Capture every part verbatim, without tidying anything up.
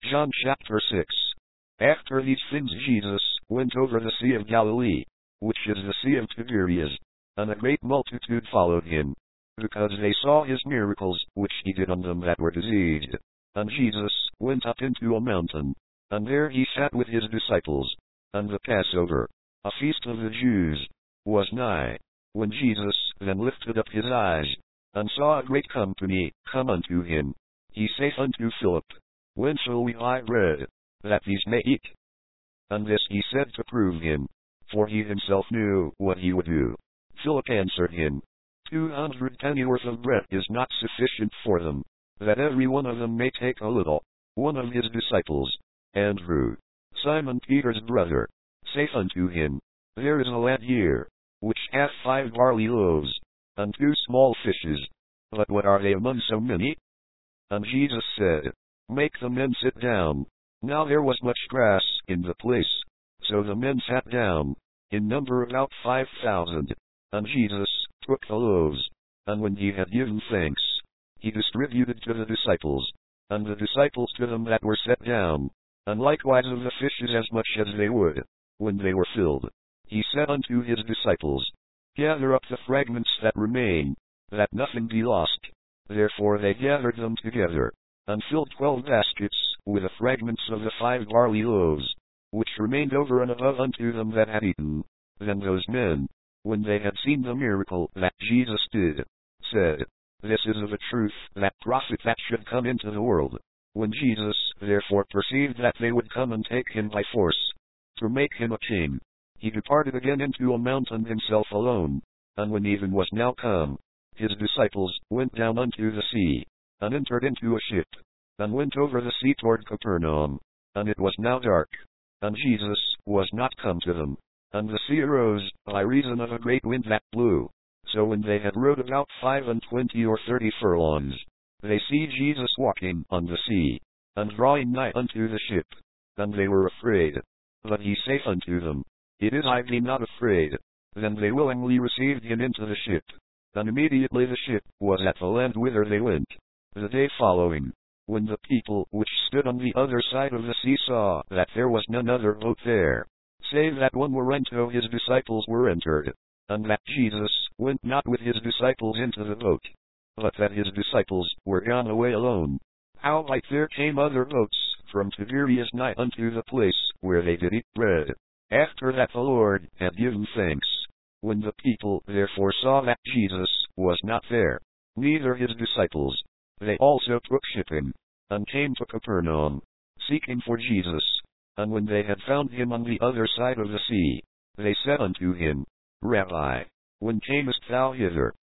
John chapter six. After these things Jesus went over the Sea of Galilee, which is the Sea of Tiberias, and a great multitude followed him, because they saw his miracles which he did on them that were diseased. And Jesus went up into a mountain, and there he sat with his disciples. And the Passover, a feast of the Jews, was nigh. When Jesus then lifted up his eyes, and saw a great company come unto him, he saith unto Philip, When shall we buy bread, that these may eat? And this he said to prove him, for he himself knew what he would do. Philip answered him, Two hundred pennyworth of bread is not sufficient for them, that every one of them may take a little. One of his disciples, Andrew, Simon Peter's brother, saith unto him, There is a lad here, which hath five barley loaves, and two small fishes, but what are they among so many? And Jesus said, Make the men sit down. Now there was much grass in the place, so the men sat down, in number about five thousand. And Jesus took the loaves, and when he had given thanks, he distributed to the disciples, and the disciples to them that were set down, and likewise of the fishes as much as they would. When they were filled, he said unto his disciples, Gather up the fragments that remain, that nothing be lost. Therefore they gathered them together, and filled twelve baskets with the fragments of the five barley loaves, which remained over and above unto them that had eaten. Then those men, when they had seen the miracle that Jesus did, said, This is of a truth that prophet that should come into the world. When Jesus therefore perceived that they would come and take him by force, to make him a king, he departed again into a mountain himself alone. And when even was now come, his disciples went down unto the sea, and entered into a ship, and went over the sea toward Capernaum. And it was now dark, and Jesus was not come to them. And the sea arose by reason of a great wind that blew. So when they had rowed about five and twenty or thirty furlongs, they see Jesus walking on the sea, and drawing nigh unto the ship. And they were afraid. But he saith unto them, It is I, be not afraid. Then they willingly received him into the ship. And immediately the ship was at the land whither they went. The day following, when the people which stood on the other side of the sea saw that there was none other boat there, save that one whereunto his disciples were entered, and that Jesus went not with his disciples into the boat, but that his disciples were gone away alone, howbeit there came other boats from Tiberias nigh unto the place where they did eat bread, after that the Lord had given thanks. When the people therefore saw that Jesus was not there, neither his disciples, they also took shipping, and came to Capernaum, seeking for Jesus. And when they had found him on the other side of the sea, they said unto him, Rabbi, when camest thou hither?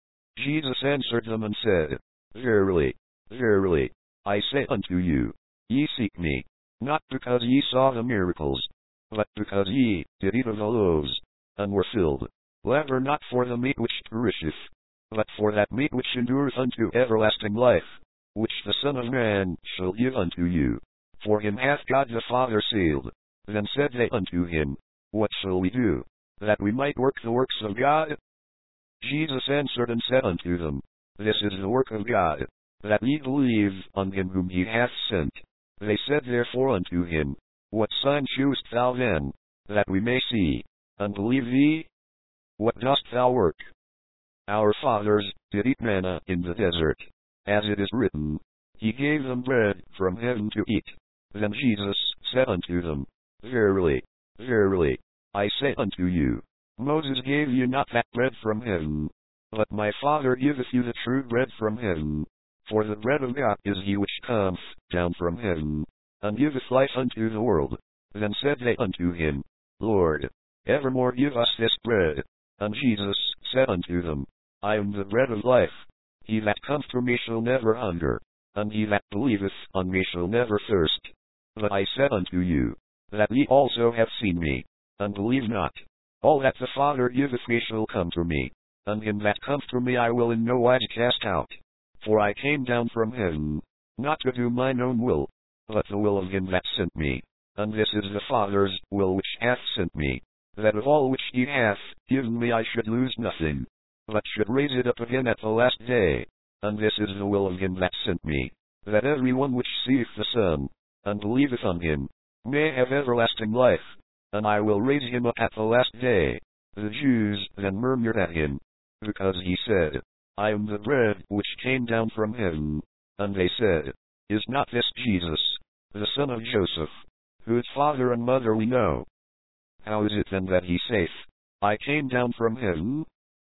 Jesus answered them and said, Verily, verily, I say unto you, ye seek me, not because ye saw the miracles, but because ye did eat of the loaves, and were filled. Labor not for the meat which perisheth, but for that meat which endureth unto everlasting life, which the Son of Man shall give unto you. For him hath God the Father sealed. Then said they unto him, What shall we do, that we might work the works of God? Jesus answered and said unto them, This is the work of God, that ye believe on him whom he hath sent. They said therefore unto him, What sign shewest thou then, that we may see, and believe thee? What dost thou work? Our fathers did eat manna in the desert, as it is written, He gave them bread from heaven to eat. Then Jesus said unto them, Verily, verily, I say unto you, Moses gave you not that bread from heaven, but my Father giveth you the true bread from heaven. For the bread of God is he which cometh down from heaven, and giveth life unto the world. Then said they unto him, Lord, evermore give us this bread. And Jesus said unto them, I am the bread of life. He that cometh to me shall never hunger, and he that believeth on me shall never thirst. But I said unto you, that ye also have seen me, and believe not. All that the Father giveth me shall come to me, and him that cometh to me I will in no wise cast out. For I came down from heaven, not to do mine own will, but the will of him that sent me. And this is the Father's will which hath sent me, that of all which he hath given me I should lose nothing, but should raise it up again at the last day. And this is the will of him that sent me, that every one which seeth the Son and believeth on him, may have everlasting life, and I will raise him up at the last day. The Jews then murmured at him, because he said, I am the bread which came down from heaven. And they said, Is not this Jesus, the son of Joseph, whose father and mother we know? How is it then that he saith, I came down from heaven?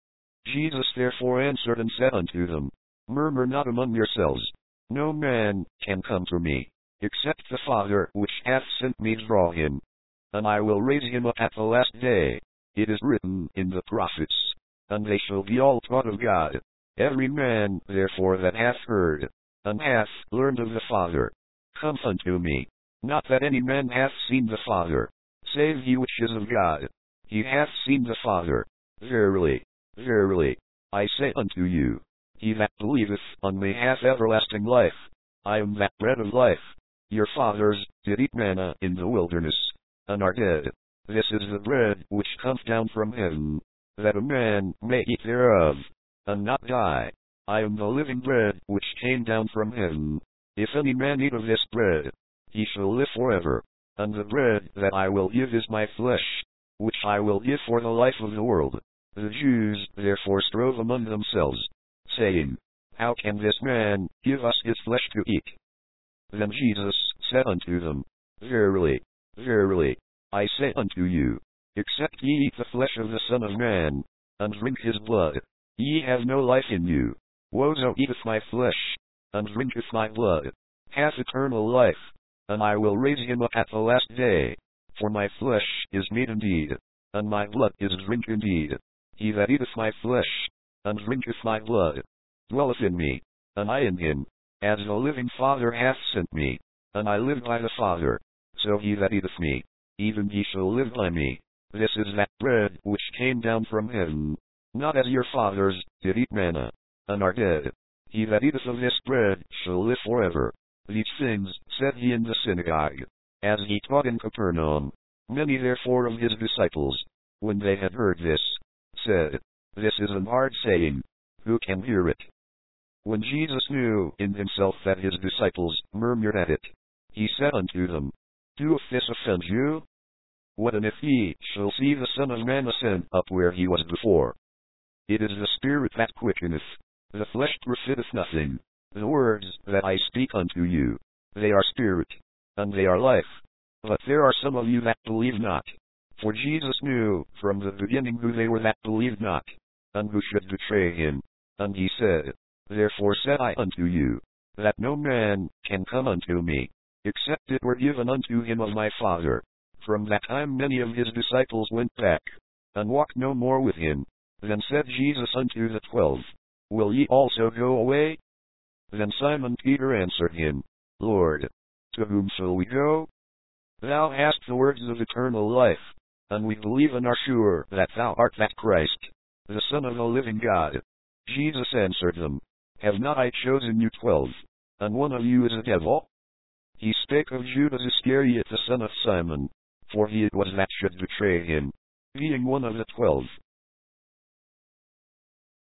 Jesus therefore answered and said unto them, Murmur not among yourselves. No man can come to me, except the Father which hath sent me draw him. And I will raise him up at the last day. It is written in the prophets, and they shall be all taught of God. Every man therefore that hath heard, and hath learned of the Father, cometh unto me. Not that any man hath seen the Father, save he which is of God. He hath seen the Father. Verily, verily, I say unto you, he that believeth on me hath everlasting life. I am that bread of life. Your fathers did eat manna in the wilderness, and are dead. This is the bread which cometh down from heaven, that a man may eat thereof, and not die. I am the living bread which came down from heaven. If any man eat of this bread, he shall live forever. And the bread that I will give is my flesh, which I will give for the life of the world. The Jews therefore strove among themselves, saying, How can this man give us his flesh to eat? Then Jesus said unto them, Verily, verily, I say unto you, except ye eat the flesh of the Son of Man, and drink his blood, ye have no life in you. Whoso eateth my flesh, and drinketh my blood, hath eternal life, and I will raise him up at the last day. For my flesh is meat indeed, and my blood is drink indeed. He that eateth my flesh, and drinketh my blood, dwelleth in me, and I in him, as the living Father hath sent me, and I live by the Father. So he that eateth me, even he shall live by me. This is that bread which came down from heaven, not as your fathers did eat manna, and are dead. He that eateth of this bread shall live forever. These things said he in the synagogue, as he taught in Capernaum. Many therefore of his disciples, when they had heard this, said, This is an hard saying, who can hear it? When Jesus knew in himself that his disciples murmured at it, he said unto them, Doeth this offend you? What and if ye shall see the Son of Man ascend up where he was before? It is the Spirit that quickeneth, the flesh profiteth nothing. The words that I speak unto you, they are spirit, and they are life. But there are some of you that believe not. For Jesus knew from the beginning who they were that believed not, and who should betray him. And he said, Therefore said I unto you, that no man can come unto me, except it were given unto him of my Father. From that time many of his disciples went back, and walked no more with him. Then said Jesus unto the twelve, Will ye also go away? Then Simon Peter answered him, Lord, to whom shall we go? Thou hast the words of eternal life, and we believe and are sure that thou art that Christ, the Son of the living God. Jesus answered them, Have not I chosen you twelve, and one of you is a devil? He spake of Judas Iscariot the son of Simon, for he it was that should betray him, being one of the twelve.